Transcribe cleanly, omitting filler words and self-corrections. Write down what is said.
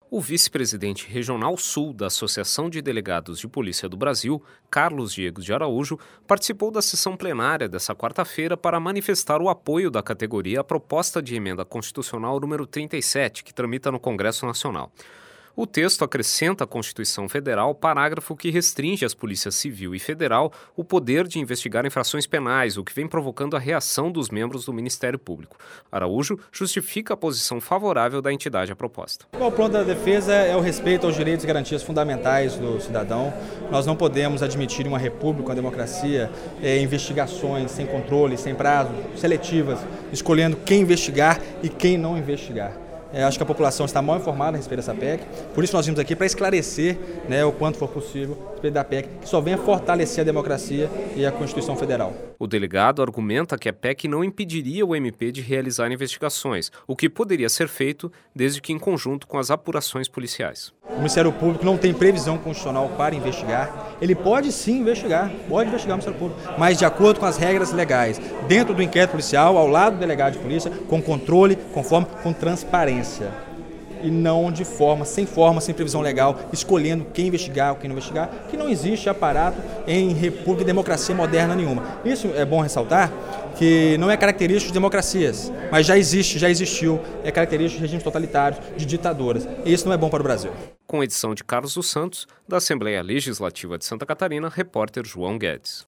O vice-presidente regional sul da Associação de Delegados de Polícia do Brasil, Carlos Diego de Araújo, participou da sessão plenária desta quarta-feira para manifestar o apoio da categoria à proposta de emenda constitucional número 37, que tramita no Congresso Nacional. O texto acrescenta à Constituição Federal parágrafo que restringe às polícias civil e federal o poder de investigar infrações penais, o que vem provocando a reação dos membros do Ministério Público. Araújo justifica a posição favorável da entidade à proposta. O plano da defesa é o respeito aos direitos e garantias fundamentais do cidadão. Nós não podemos admitir em uma república, uma democracia, investigações sem controle, sem prazo, seletivas, escolhendo quem investigar e quem não investigar. Acho que a população está mal informada a respeito dessa PEC, por isso nós vimos aqui para esclarecer o quanto for possível a respeito da PEC, que só venha fortalecer a democracia e a Constituição Federal. O delegado argumenta que a PEC não impediria o MP de realizar investigações, o que poderia ser feito desde que em conjunto com as apurações policiais. O Ministério Público não tem previsão constitucional para investigar. Ele pode sim investigar, pode investigar o Ministério Público, mas de acordo com as regras legais, dentro do inquérito policial, ao lado do delegado de polícia, com controle, com transparência. E não sem previsão legal, escolhendo quem investigar ou quem não investigar, que não existe aparato em república e democracia moderna nenhuma. Isso é bom ressaltar, que não é característico de democracias, mas já existiu, é característico de regimes totalitários, de ditaduras. E isso não é bom para o Brasil. Com edição de Carlos dos Santos, da Assembleia Legislativa de Santa Catarina, repórter João Guedes.